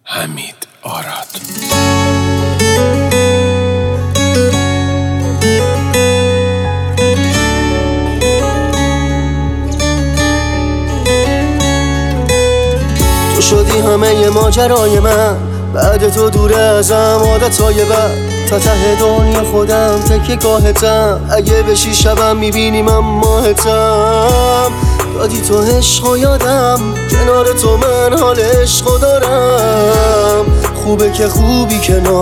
حمید آراد. تو شدی همه ماجرای من، بعد تو دوره ازم عادتهای بد، تا ته دنیا خودم تکیه گاهتم، اگه بشی شبم میبینی من ماهتم. دادی تو عشق و یادم، کنار تو من حال عشق دارم، خوبه که خوبی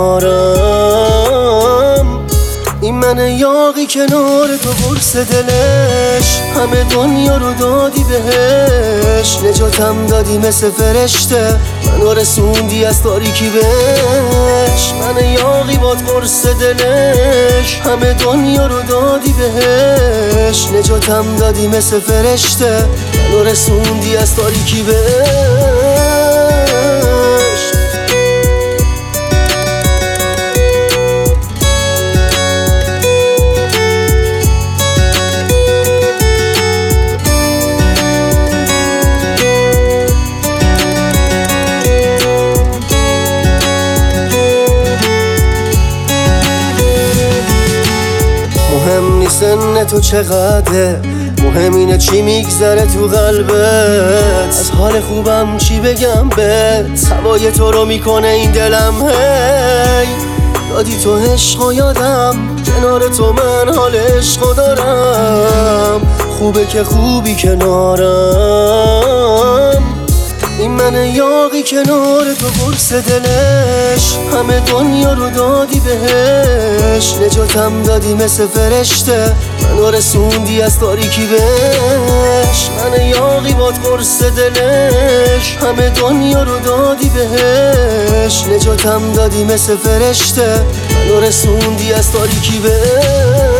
کنارم. این من یاغی کنار تو قرص دلش، همه دنیا رو دادی بهش، نجاتم دادی مثل فرشته، منو رسوندی از تاریکی بهش. من یاغی باد قرص دلش، همه دنیا رو دادی بهش، نجاتم دادی مثل فرشته، منو رسوندی از تاریکی بهش. مهم نیست سن تو چقدره، مهم اینه چی میگذره تو قلبت. از حال خوبم چی بگم بهت، هوای تو رو میکنه این دلم. هی دادی تو عشق و یادم، کنار تو من حال عشق دارم، خوبه که خوبی کنارم. این من یاغی کنار تو قرص دلش، همه دنیا رو دادی بهش، نجاتم دادی مثل فرشته، منو رسوندی از تاریکی بهش. من یاغی باد قرص دلش، همه دنیا رو دادی بهش، نجاتم دادی مثل فرشته، منو رسوندی از تاریکی بهش.